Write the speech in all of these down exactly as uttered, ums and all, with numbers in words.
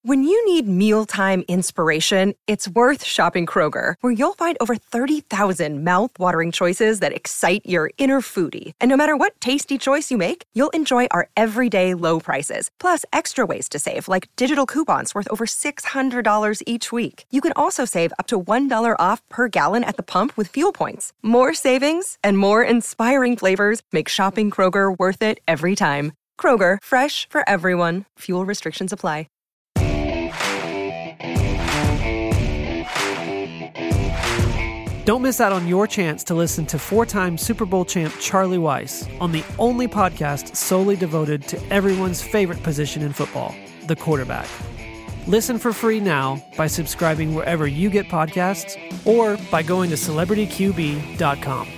When you need mealtime inspiration, it's worth shopping Kroger, where you'll find over thirty thousand mouth-watering choices that excite your inner foodie. And no matter what tasty choice you make, you'll enjoy our everyday low prices, plus extra ways to save, like digital coupons worth over six hundred dollars each week. You can also save up to one dollar off per gallon at the pump with fuel points. More savings and more inspiring flavors make shopping Kroger worth it every time. Kroger, fresh for everyone. Fuel restrictions apply. Don't miss out on your chance to listen to four-time Super Bowl champ Charlie Weiss on the only podcast solely devoted to everyone's favorite position in football, the quarterback. Listen for free now by subscribing wherever you get podcasts or by going to celebrity q b dot com.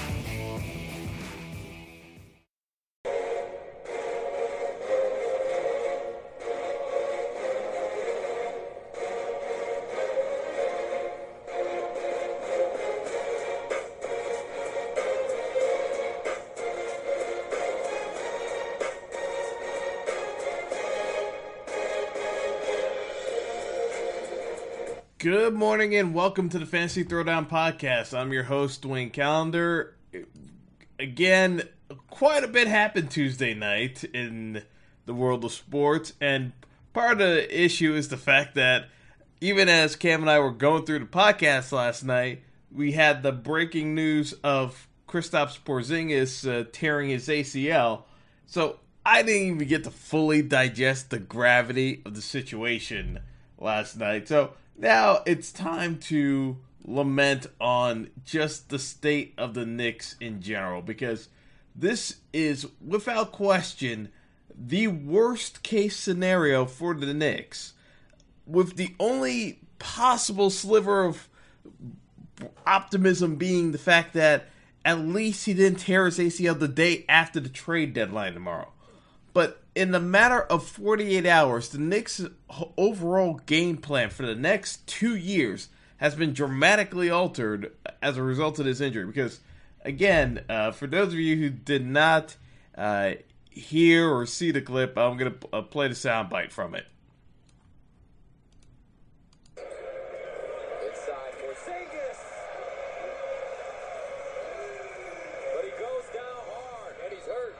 Good morning and welcome to the Fantasy Throwdown Podcast. I'm your host, Dwayne Callender. Again, quite a bit happened Tuesday night in the world of sports, and part of the issue is the fact that even as Cam and I were going through the podcast last night, we had the breaking news of Kristaps Porzingis uh, tearing his A C L, so I didn't even get to fully digest the gravity of the situation last night. So now it's time to lament on just the state of the Knicks in general, because this is, without question, the worst case scenario for the Knicks, with the only possible sliver of optimism being the fact that at least he didn't tear his A C L the day after the trade deadline tomorrow. But in the matter of forty-eight hours, the Knicks' overall game plan for the next two years has been dramatically altered as a result of this injury. Because, again, uh, for those of you who did not uh, hear or see the clip, I'm going to uh, play the soundbite from it. Inside Porzingis. But he goes down hard, and he's hurt.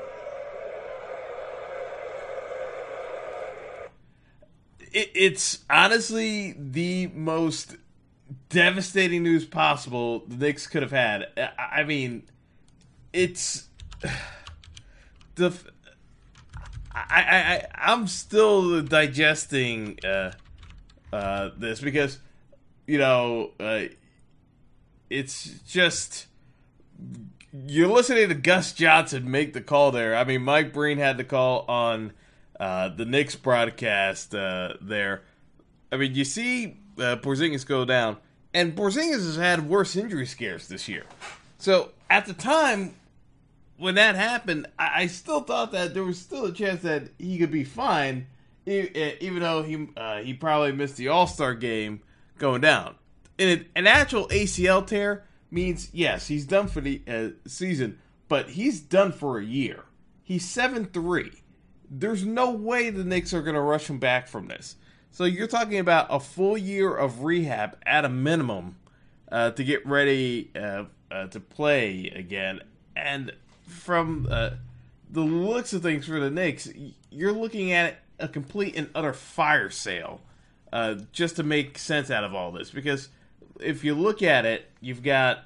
It, it's honestly the most devastating news possible the Knicks could have had. I, I mean, it's the I, I, I I'm still digesting uh, uh, this because you know uh, it's just you're listening to Gus Johnson make the call there. I mean, Mike Breen had the call on Uh, the Knicks broadcast uh, there. I mean, you see uh, Porzingis go down, and Porzingis has had worse injury scares this year. So at the time when that happened, I, I still thought that there was still a chance that he could be fine, even though he uh, he probably missed the All-Star game going down. And an actual A C L tear means, yes, he's done for the uh, season, but he's done for a year. He's seven three. There's no way the Knicks are going to rush him back from this. So you're talking about a full year of rehab at a minimum uh, to get ready uh, uh, to play again. And from uh, the looks of things for the Knicks, you're looking at a complete and utter fire sale uh, just to make sense out of all this. Because if you look at it, you've got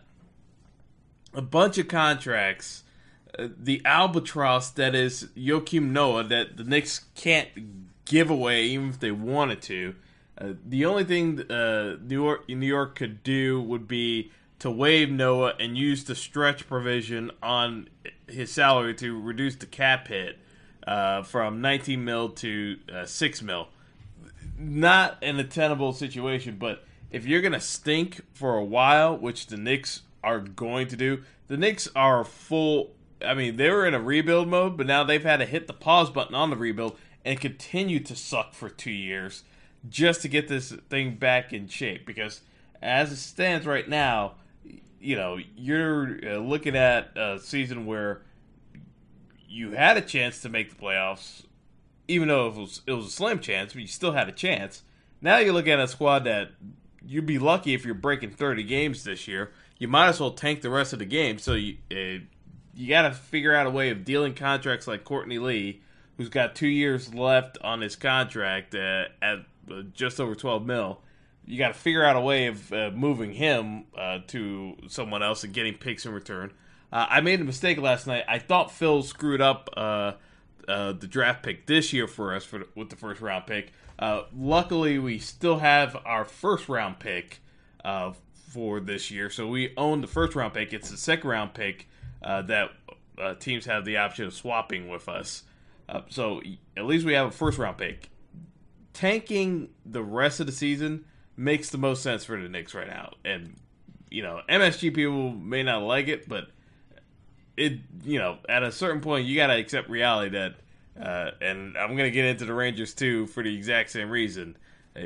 a bunch of contracts. Uh, the albatross that is Joakim Noah that the Knicks can't give away even if they wanted to. Uh, the only thing uh, New York, New York could do would be to waive Noah and use the stretch provision on his salary to reduce the cap hit uh, from nineteen mil to uh, six mil. Not an attainable situation, but if you're going to stink for a while, which the Knicks are going to do, the Knicks are full. I mean, they were in a rebuild mode, but now they've had to hit the pause button on the rebuild and continue to suck for two years just to get this thing back in shape. Because as it stands right now, you know, you're uh, looking at a season where you had a chance to make the playoffs even though it was, it was a slim chance, but you still had a chance. Now you look at a squad that you'd be lucky if you're breaking thirty games this year. You might as well tank the rest of the game. So you uh, you got to figure out a way of dealing contracts like Courtney Lee, who's got two years left on his contract uh, at uh, just over twelve mil. You got to figure out a way of uh, moving him uh, to someone else and getting picks in return. Uh, I made a mistake last night. I thought Phil screwed up uh, uh, the draft pick this year for us for with the first round pick. Uh, luckily, we still have our first round pick uh, for this year, so we own the first round pick. It's the second round pick uh, that uh, teams have the option of swapping with us. Uh, so at least we have a first round pick. Tanking the rest of the season makes the most sense for the Knicks right now. And, you know, M S G people may not like it, but it, you know, at a certain point, you got to accept reality that, uh, and I'm going to get into the Rangers too for the exact same reason. Uh,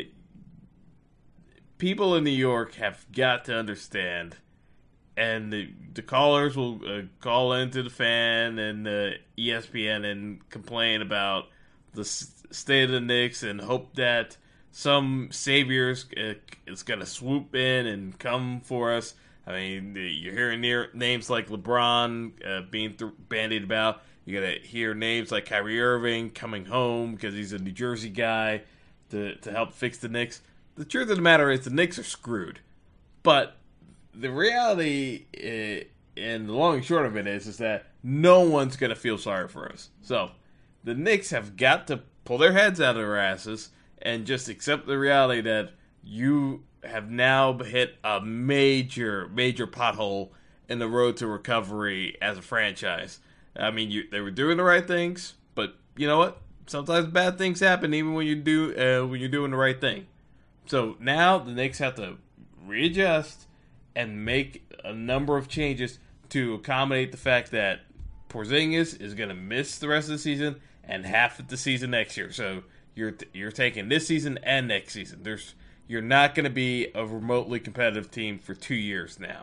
people in New York have got to understand, and the, the callers will uh, call into the Fan and uh, E S P N and complain about the s- state of the Knicks and hope that some saviors uh, is going to swoop in and come for us. I mean, you're hearing near, names like LeBron uh, being th- bandied about. You're going to hear names like Kyrie Irving coming home because he's a New Jersey guy to, to help fix the Knicks. The truth of the matter is the Knicks are screwed. But the reality uh, and the long and short of it is, is that no one's going to feel sorry for us. So the Knicks have got to pull their heads out of their asses and just accept the reality that you have now hit a major, major pothole in the road to recovery as a franchise. I mean, you, they were doing the right things, but you know what? Sometimes bad things happen even when you do uh, when you're doing the right thing. So now the Knicks have to readjust and make a number of changes to accommodate the fact that Porzingis is going to miss the rest of the season and half of the season next year. So You're you're taking this season and next season. There's you're not going to be a remotely competitive team for two years now.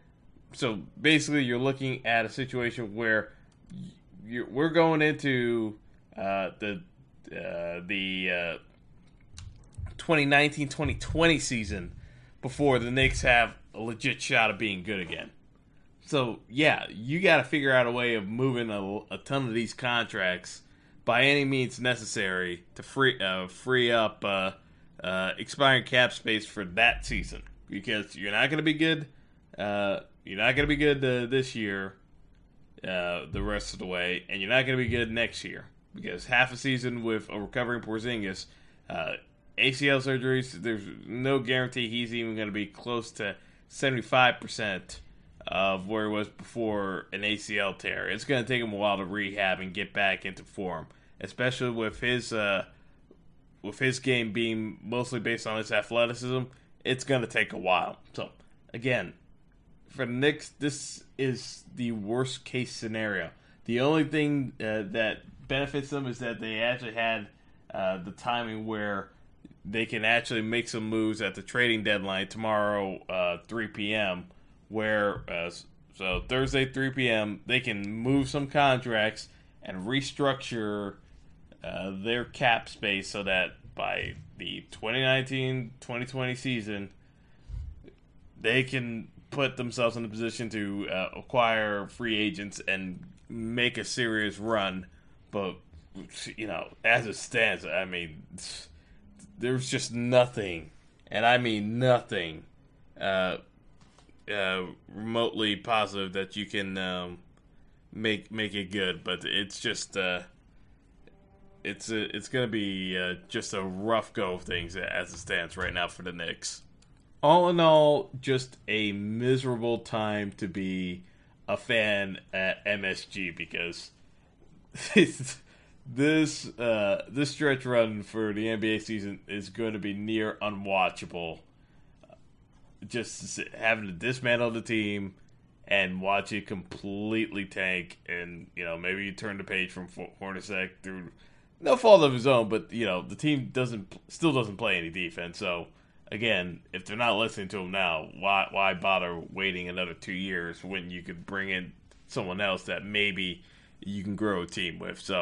So basically, you're looking at a situation where you're, we're going into uh, the uh, the uh, twenty nineteen twenty twenty season before the Knicks have a legit shot of being good again. So yeah, you got to figure out a way of moving a, a ton of these contracts by any means necessary to free uh, free up uh, uh, expiring cap space for that season, because you're not going to be good. Uh, you're not going to be good uh, this year, uh, the rest of the way, and you're not going to be good next year because half a season with a recovering Porzingis, uh, A C L surgeries. There's no guarantee he's even going to be close to seventy-five percent of where he was before an A C L tear. It's going to take him a while to rehab and get back into form, especially with his uh, with his game being mostly based on his athleticism. It's going to take a while. So, again, for the Knicks, this is the worst case scenario. The only thing uh, that benefits them is that they actually had uh, the timing where they can actually make some moves at the trading deadline tomorrow, uh, three p.m., where, uh, so Thursday, three p.m., they can move some contracts and restructure uh, their cap space so that by the twenty nineteen twenty twenty season, they can put themselves in a position to uh, acquire free agents and make a serious run. But, you know, as it stands, I mean, there's just nothing, and I mean nothing, uh, Uh, remotely positive that you can um, make make it good, but it's just uh, it's a, it's gonna be uh, just a rough go of things as it stands right now for the Knicks. All in all, just a miserable time to be a fan at M S G because this uh, this stretch run for the N B A season is going to be near unwatchable. Just having to dismantle the team and watch it completely tank, and you know maybe you turn the page from Hornacek through no fault of his own, but you know the team doesn't still doesn't play any defense. So again, if they're not listening to him now, why why bother waiting another two years when you could bring in someone else that maybe you can grow a team with? So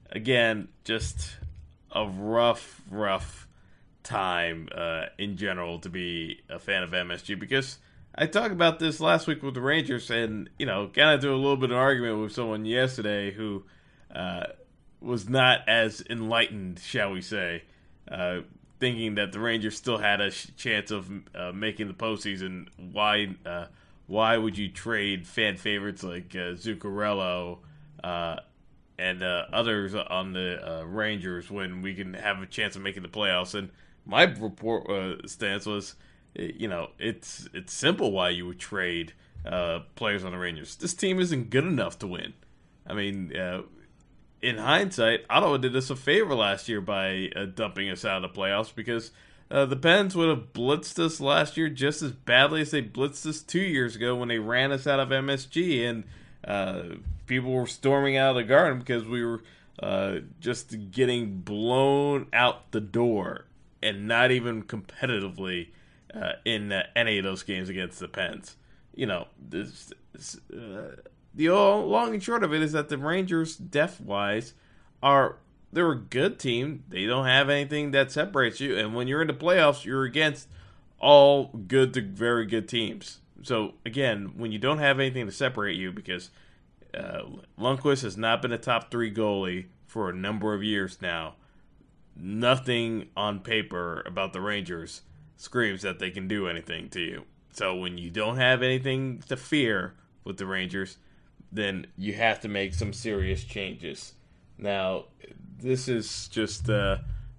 again, just a rough, rough time uh, in general to be a fan of M S G, because I talked about this last week with the Rangers, and, you know, got into a little bit of argument with someone yesterday who uh, was not as enlightened, shall we say, uh, thinking that the Rangers still had a sh- chance of uh, making the postseason. Why uh, why would you trade fan favorites like uh, Zuccarello uh, and uh, others on the uh, Rangers when we can have a chance of making the playoffs? And my report uh, stance was, you know, it's it's simple why you would trade uh, players on the Rangers. This team isn't good enough to win. I mean, uh, in hindsight, Ottawa did us a favor last year by uh, dumping us out of the playoffs, because uh, the Pens would have blitzed us last year just as badly as they blitzed us two years ago when they ran us out of M S G, and uh, people were storming out of the Garden because we were uh, just getting blown out the door and not even competitively Uh, in uh, any of those games against the Pens. You know, this, this, uh, the all, long and short of it is that the Rangers, depth-wise, are they're a good team. They don't have anything that separates you, and when you're in the playoffs, you're against all good to very good teams. So, again, when you don't have anything to separate you, because uh, Lundqvist has not been a top three goalie for a number of years now, nothing on paper about the Rangers screams that they can do anything to you. So when you don't have anything to fear with the Rangers, then you have to make some serious changes. Now, this is just uh,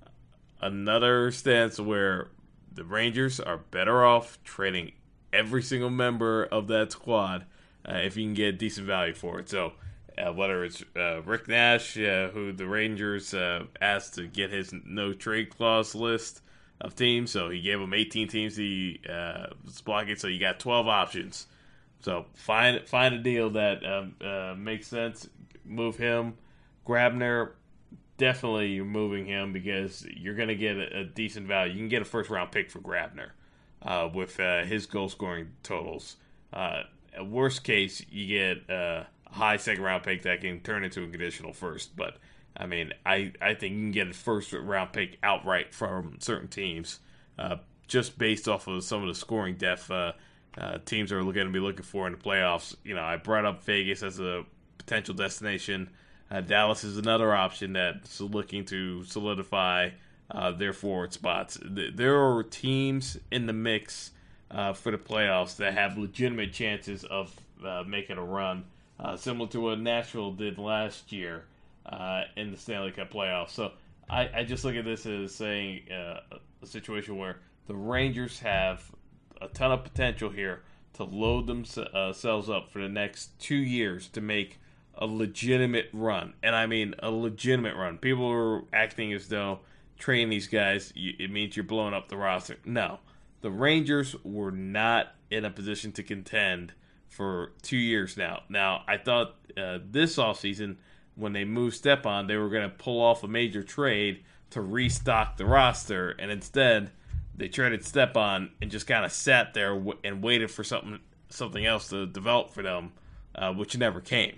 another stance where the Rangers are better off trading every single member of that squad uh, if you can get decent value for it. So uh, whether it's uh, Rick Nash, uh, who the Rangers uh, asked to get his no-trade clause list of teams, so he gave them eighteen teams he uh, was blocking, so you got twelve options. So find find a deal that um, uh, makes sense. Move him. Grabner, definitely you're moving him because you're going to get a, a decent value. You can get a first round pick for Grabner uh, with uh, his goal scoring totals. Uh, worst case, you get uh, a high second round pick that can turn into a conditional first, but I mean, I, I think you can get a first-round pick outright from certain teams uh, just based off of some of the scoring depth uh, uh, teams are going to be looking for in the playoffs. You know, I brought up Vegas as a potential destination. Uh, Dallas is another option that's looking to solidify uh, their forward spots. There are teams in the mix uh, for the playoffs that have legitimate chances of uh, making a run, uh, similar to what Nashville did last year Uh, in the Stanley Cup playoffs. So I, I just look at this as saying uh, a situation where the Rangers have a ton of potential here to load themselves up for the next two years to make a legitimate run. And I mean a legitimate run. People are acting as though trading these guys, it means you're blowing up the roster. No. The Rangers were not in a position to contend for two years now. Now, I thought uh, this offseason, when they moved Stepan, they were going to pull off a major trade to restock the roster, and instead they traded Stepan and just kind of sat there w- and waited for something something else to develop for them, uh, which never came.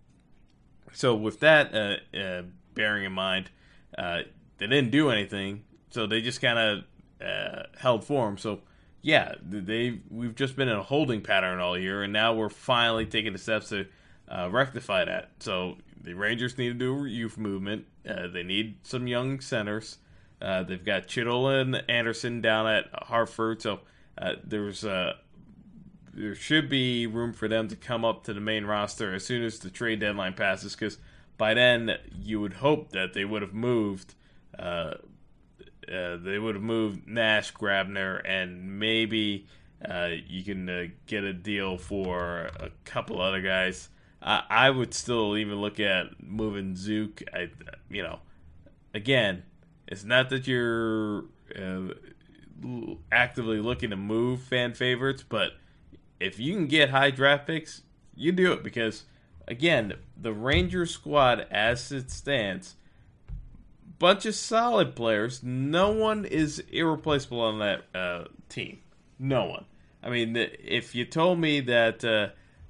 So with that uh, uh, bearing in mind, uh, they didn't do anything, so they just kind of uh, held form. So yeah, they we've just been in a holding pattern all year, and now we're finally taking the steps to uh, rectify that. So the Rangers need to do a youth movement. Uh, they need some young centers. Uh, they've got Chittle and Anderson down at Hartford, so uh, there's uh, there should be room for them to come up to the main roster as soon as the trade deadline passes, because by then you would hope that they would have moved uh, uh, they would have moved Nash, Grabner, and maybe uh, you can uh, get a deal for a couple other guys. I, I would still even look at moving Zook. I, you know, again, it's not that you're uh, actively looking to move fan favorites, but if you can get high draft picks, you do it, because, again, the Rangers squad as it stands, bunch of solid players. No one is irreplaceable on that uh, team. No one. I mean, if you told me that uh,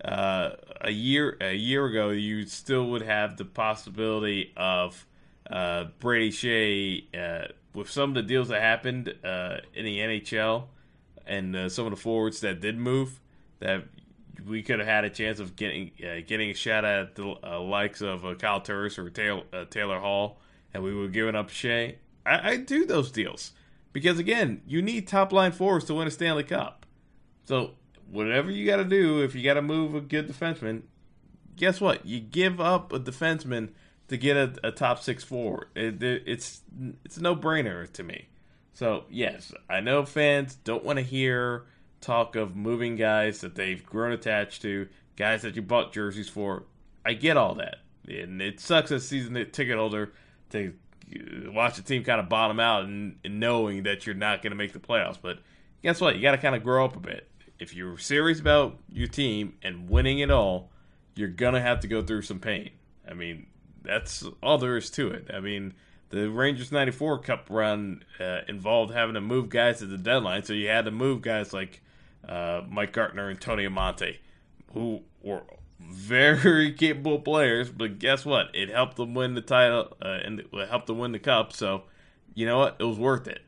uh, a year a year ago, you still would have the possibility of uh, Brady Shea uh, with some of the deals that happened uh, in the N H L and uh, some of the forwards that did move, that we could have had a chance of getting uh, getting a shot at the uh, likes of uh, Kyle Turris or Taylor, uh, Taylor Hall, and we were giving up Shea. I, I do those deals because, again, you need top-line forwards to win a Stanley Cup. So whatever you got to do, if you got to move a good defenseman, guess what? You give up a defenseman to get a, a top six forward. It, it, it's it's a no-brainer to me. So, yes, I know fans don't want to hear talk of moving guys that they've grown attached to, guys that you bought jerseys for. I get all that. And it sucks as a season ticket holder to watch the team kind of bottom out and, and knowing that you're not going to make the playoffs. But guess what? You got to kind of grow up a bit. If you're serious about your team and winning it all, you're going to have to go through some pain. I mean, that's all there is to it. I mean, the Rangers ninety-four Cup run uh, involved having to move guys at the deadline, so you had to move guys like uh, Mike Gartner and Tony Amonte, who were very capable players, but guess what? It helped them win the title uh, and it helped them win the Cup, so you know what? It was worth it.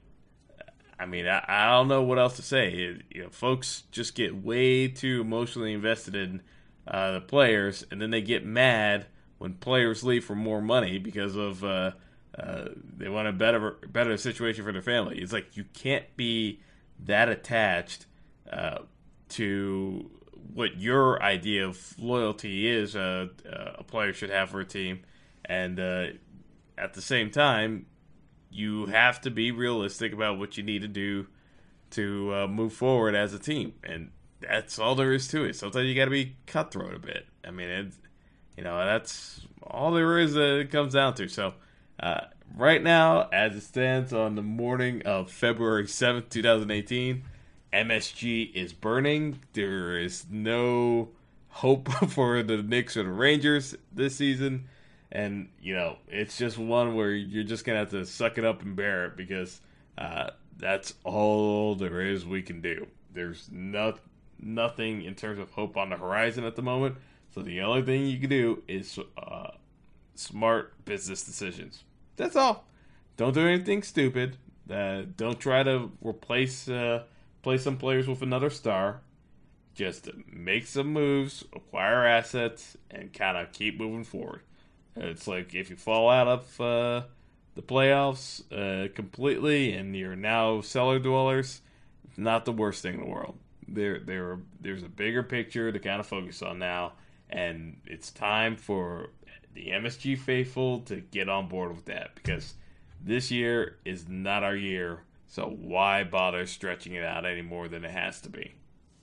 I mean, I, I don't know what else to say. It, you know, folks just get way too emotionally invested in uh, the players, and then they get mad when players leave for more money because of uh, uh, they want a better better situation for their family. It's like you can't be that attached uh, to what your idea of loyalty is uh, uh, a player should have for a team, and uh, at the same time, you have to be realistic about what you need to do to uh, move forward as a team, and that's all there is to it. Sometimes you got to be cutthroat a bit. I mean, it's, you know, that's all there is that it comes down to. So, uh, right now, as it stands on the morning of February seventh, twenty eighteen, M S G is burning. There is no hope for the Knicks or the Rangers this season. And, you know, it's just one where you're just going to have to suck it up and bear it because uh, that's all there is we can do. There's no, nothing in terms of hope on the horizon at the moment. So the only thing you can do is uh, smart business decisions. That's all. Don't do anything stupid. Uh, don't try to replace uh, play some players with another star. Just make some moves, acquire assets, and kind of keep moving forward. It's like if you fall out of uh, the playoffs uh, completely and you're now cellar dwellers, it's not the worst thing in the world. There, there, there's a bigger picture to kind of focus on now, and it's time for the M S G faithful to get on board with that because this year is not our year, so why bother stretching it out any more than it has to be?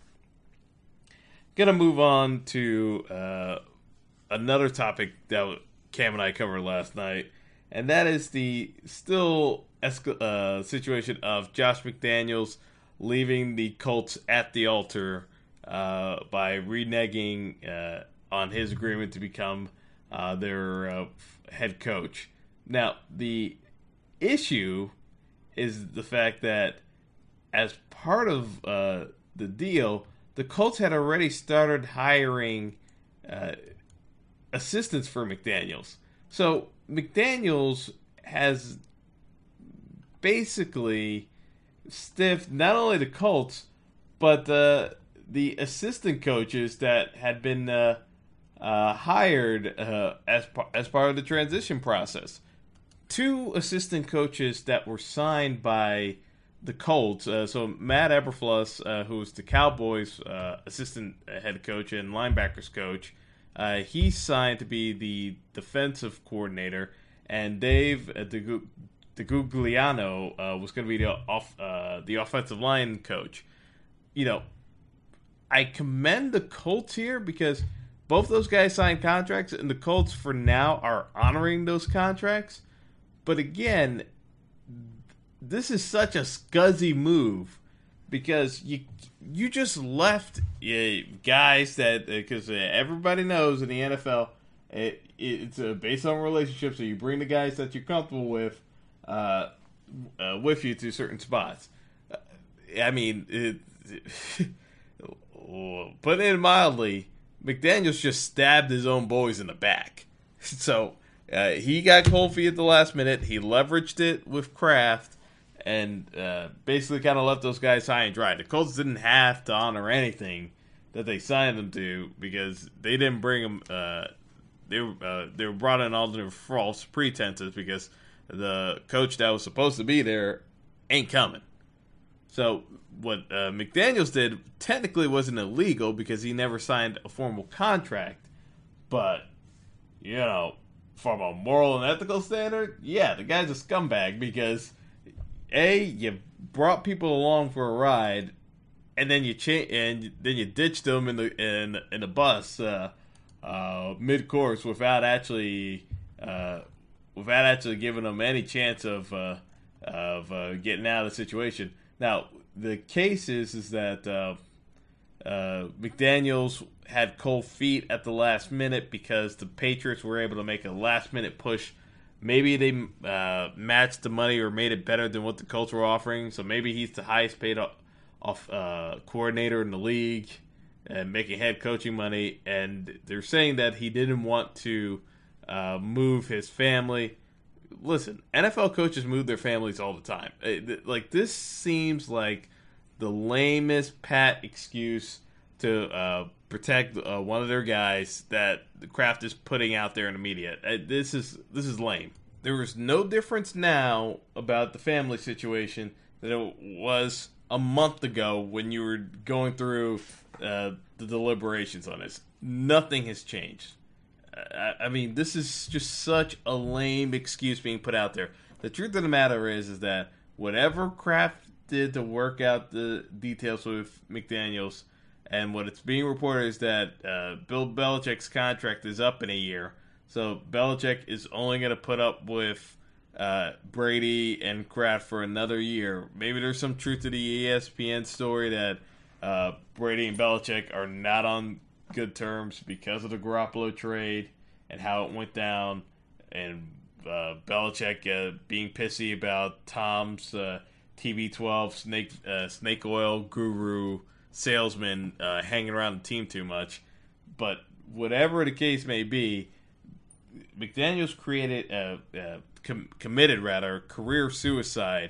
Gonna move on to uh, another topic that Cam and I covered last night, and that is the still esca- uh, situation of Josh McDaniels leaving the Colts at the altar uh, by reneging uh, on his agreement to become uh, their uh, head coach. Now, the issue is the fact that as part of uh, the deal, the Colts had already started hiring uh, assistants for McDaniels. So McDaniels has basically stiffed not only the Colts, but uh, the assistant coaches that had been uh, uh, hired uh, as, par- as part of the transition process. Two assistant coaches that were signed by the Colts. Uh, so Matt Eberflus, uh, who's the Cowboys uh, assistant head coach and linebackers coach, uh, he's signed to be the defensive coordinator, and Dave uh, DeGugliano uh, was going to be the off uh, the offensive line coach. You know, I commend the Colts here because both those guys signed contracts, and the Colts for now are honoring those contracts. But again, this is such a scuzzy move because you you just left uh, guys that because uh, everybody knows in the N F L it, it's uh, based on relationships. So you bring the guys that you're comfortable with uh, uh, with you to certain spots. Uh, I mean, it, it, put it mildly, McDaniels just stabbed his own boys in the back. So uh, he got cold feet at the last minute. He leveraged it with Kraft and uh, basically kind of left those guys high and dry. The Colts didn't have to honor anything that they signed them to because they didn't bring them. Uh, they uh, they were brought in under false pretenses because the coach that was supposed to be there ain't coming. So what uh, McDaniels did technically wasn't illegal because he never signed a formal contract. But, you know, from a moral and ethical standard, yeah, the guy's a scumbag because, A, you brought people along for a ride, and then you cha- and then you ditched them in the in in the bus uh, uh, mid course without actually uh, without actually giving them any chance of uh, of uh, getting out of the situation. Now the case is is that uh, uh, McDaniels had cold feet at the last minute because the Patriots were able to make a last minute push. Maybe they uh, matched the money or made it better than what the Colts were offering. So maybe he's the highest paid off uh, coordinator in the league and making head coaching money. And they're saying that he didn't want to uh, move his family. Listen, N F L coaches move their families all the time. Like, this seems like the lamest pat excuse to uh, protect uh, one of their guys that the Kraft is putting out there in the media. This is this is lame. There is no difference now about the family situation that it was a month ago when you were going through uh, the deliberations on this. Nothing has changed. I, I mean, this is just such a lame excuse being put out there. The truth of the matter is, is that whatever Kraft did to work out the details with McDaniels, and what it's being reported is that uh, Bill Belichick's contract is up in a year. So Belichick is only going to put up with uh, Brady and Kraft for another year. Maybe there's some truth to the E S P N story that uh, Brady and Belichick are not on good terms because of the Garoppolo trade and how it went down. And uh, Belichick uh, being pissy about Tom's uh, T B twelve snake, uh, snake oil guru salesman uh, hanging around the team too much. But whatever the case may be, McDaniels created a, a com- committed rather career suicide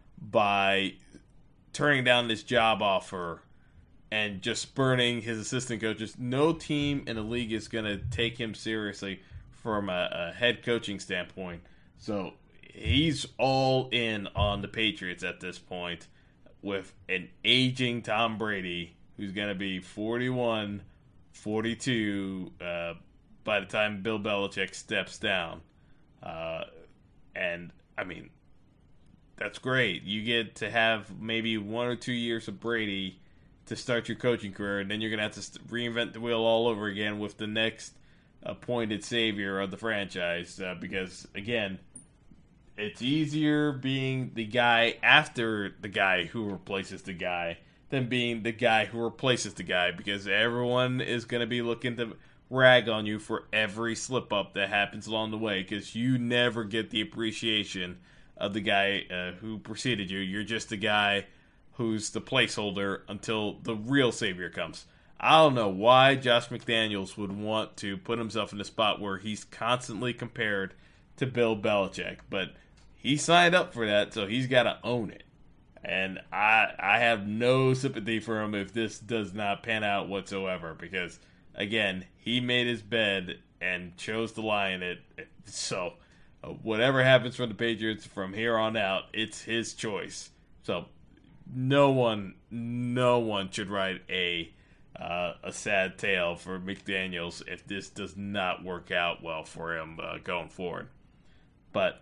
by turning down this job offer and just spurning his assistant coaches. No team in the league is going to take him seriously from a, a head coaching standpoint. So he's all in on the Patriots at this point, with an aging Tom Brady who's going to be forty-one, forty-two uh, by the time Bill Belichick steps down. Uh, and, I mean, that's great. You get to have maybe one or two years of Brady to start your coaching career, and then you're going to have to reinvent the wheel all over again with the next appointed savior of the franchise. Uh, because, again, it's easier being the guy after the guy who replaces the guy than being the guy who replaces the guy, because everyone is going to be looking to rag on you for every slip-up that happens along the way, because you never get the appreciation of the guy uh, who preceded you. You're just the guy who's the placeholder until the real savior comes. I don't know why Josh McDaniels would want to put himself in a spot where he's constantly compared to Bill Belichick, but he signed up for that, so he's got to own it. And I I have no sympathy for him if this does not pan out whatsoever, because, again, he made his bed and chose to lie in it. So uh, whatever happens for the Patriots from here on out, it's his choice. So no one, no one should write a uh, a sad tale for McDaniels if this does not work out well for him uh, going forward. But,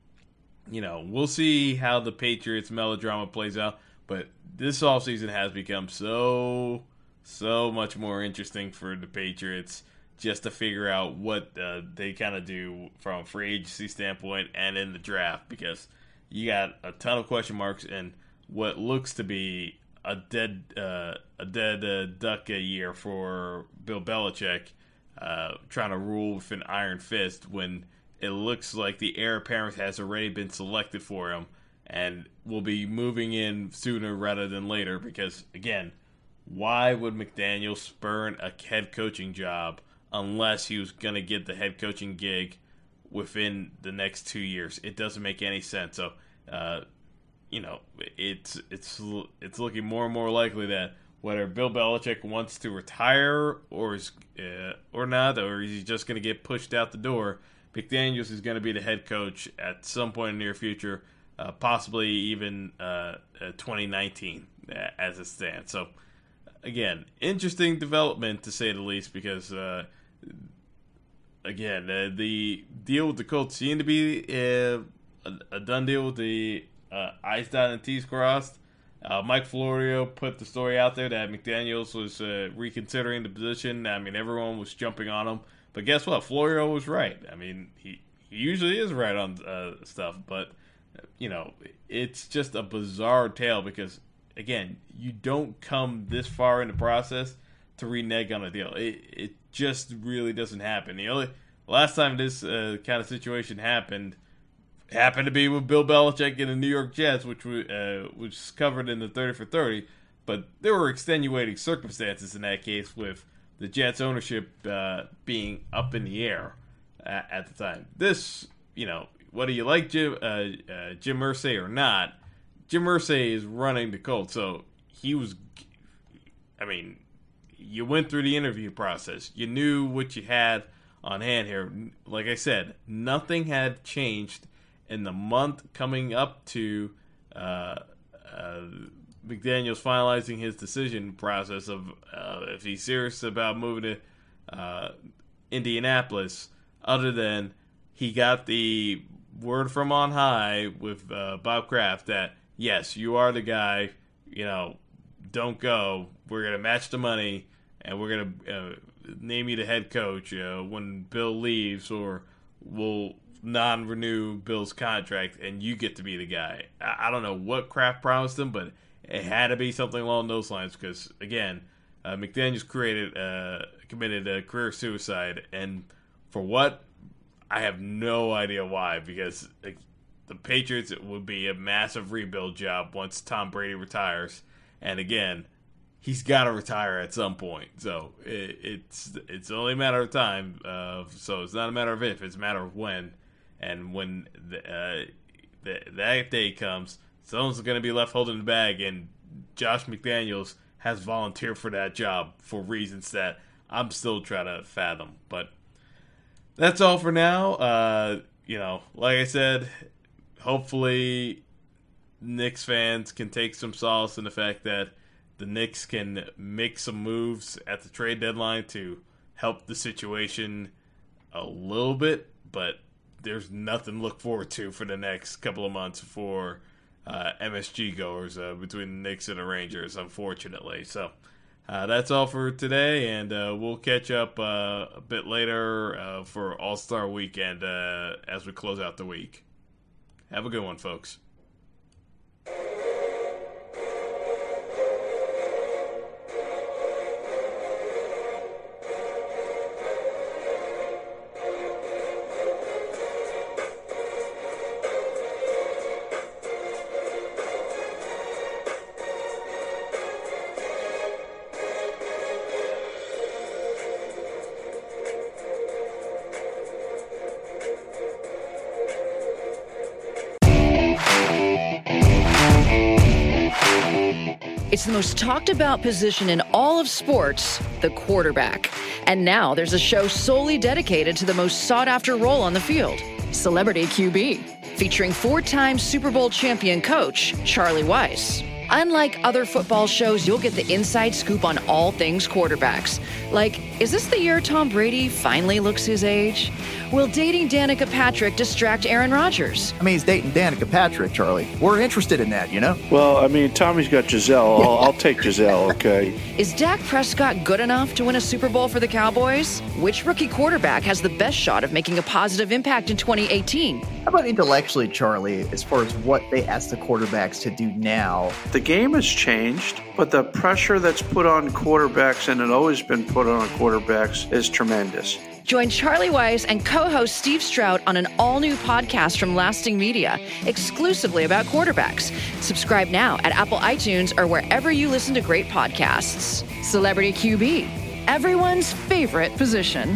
you know, we'll see how the Patriots melodrama plays out. But this offseason has become so, so much more interesting for the Patriots just to figure out what uh, they kind of do from a free agency standpoint and in the draft, because you got a ton of question marks and what looks to be a dead uh, a dead uh, duck a year for Bill Belichick, uh, trying to rule with an iron fist when it looks like the heir apparent has already been selected for him and will be moving in sooner rather than later, because, again, why would McDaniel spurn a head coaching job unless he was going to get the head coaching gig within the next two years? It doesn't make any sense. So, uh, you know, it's it's it's looking more and more likely that whether Bill Belichick wants to retire or is uh, or not, or is he just going to get pushed out the door, McDaniels is going to be the head coach at some point in the near future, uh, possibly even uh, uh, twenty nineteen as it stands. So, again, interesting development to say the least, because, uh, again, uh, the deal with the Colts seemed to be uh, a, a done deal with the uh, I's dotted and T's crossed. Uh, Mike Florio put the story out there that McDaniels was uh, reconsidering the position. I mean, everyone was jumping on him. But guess what? Florio was right. I mean, he, he usually is right on uh, stuff. But, you know, it's just a bizarre tale because, again, you don't come this far in the process to renege on a deal. It, it just really doesn't happen. The only last time this uh, kind of situation happened happened to be with Bill Belichick and the New York Jets, which uh, was covered in the thirty for thirty. But there were extenuating circumstances in that case with the Jets ownership uh, being up in the air at, at the time. This, you know, whether you like Jim, uh, uh, Jim Irsay or not, Jim Irsay is running the Colts. So he was, I mean, you went through the interview process. You knew what you had on hand here. Like I said, nothing had changed in the month coming up to uh, uh, McDaniels finalizing his decision process of uh, if he's serious about moving to uh, Indianapolis, other than he got the word from on high with uh, Bob Kraft that, yes, you are the guy, you know, don't go. We're going to match the money, and we're going to uh, name you the head coach uh, when Bill leaves, or we'll non-renew Bill's contract, and you get to be the guy. I, I don't know what Kraft promised him, but it had to be something along those lines because, again, uh, McDaniels created, uh, committed a career suicide, and for what? I have no idea why, because like, the Patriots would be a massive rebuild job once Tom Brady retires, and again, he's got to retire at some point. So it, it's it's only a matter of time. Uh, so it's not a matter of if; it's a matter of when. And when the, uh, the, that day comes, someone's going to be left holding the bag, and Josh McDaniels has volunteered for that job for reasons that I'm still trying to fathom. But that's all for now. Uh, you know, like I said, hopefully Knicks fans can take some solace in the fact that the Knicks can make some moves at the trade deadline to help the situation a little bit, but there's nothing to look forward to for the next couple of months for uh, M S G goers uh, between the Knicks and the Rangers, unfortunately. So uh, that's all for today, and uh, we'll catch up uh, a bit later uh, for All-Star Weekend uh, as we close out the week. Have a good one, folks. It's the most talked about position in all of sports, the quarterback. And now there's a show solely dedicated to the most sought after role on the field, Celebrity Q B, featuring four-time Super Bowl champion coach Charlie Weis. Unlike other football shows, you'll get the inside scoop on all things quarterbacks. Like, is this the year Tom Brady finally looks his age? Will dating Danica Patrick distract Aaron Rodgers? I mean, he's dating Danica Patrick, Charlie. We're interested in that, you know? Well, I mean, Tommy's got Giselle. I'll, I'll take Giselle, okay? Is Dak Prescott good enough to win a Super Bowl for the Cowboys? Which rookie quarterback has the best shot of making a positive impact in twenty eighteen? How about intellectually, Charlie, as far as what they ask the quarterbacks to do now? The game has changed, but the pressure that's put on quarterbacks, and it always been put on quarterbacks, is tremendous. Join Charlie Weiss and co-host Steve Stroud on an all-new podcast from Lasting Media, exclusively about quarterbacks. Subscribe now at Apple iTunes or wherever you listen to great podcasts. Celebrity Q B, everyone's favorite position.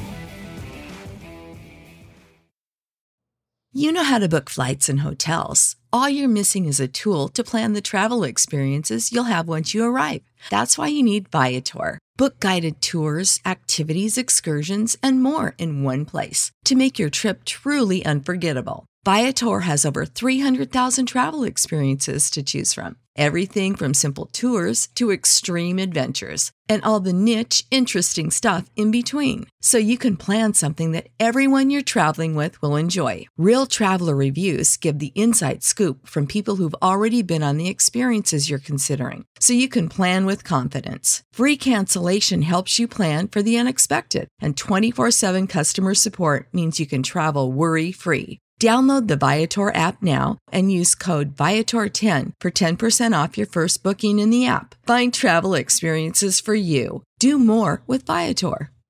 You know how to book flights and hotels. All you're missing is a tool to plan the travel experiences you'll have once you arrive. That's why you need Viator. Book guided tours, activities, excursions, and more in one place to make your trip truly unforgettable. Viator has over three hundred thousand travel experiences to choose from. Everything from simple tours to extreme adventures and all the niche, interesting stuff in between. So you can plan something that everyone you're traveling with will enjoy. Real traveler reviews give the inside scoop from people who've already been on the experiences you're considering. So you can plan with confidence. Free cancellation helps you plan for the unexpected. And twenty-four seven customer support means you can travel worry-free. Download the Viator app now and use code Viator ten for ten percent off your first booking in the app. Find travel experiences for you. Do more with Viator.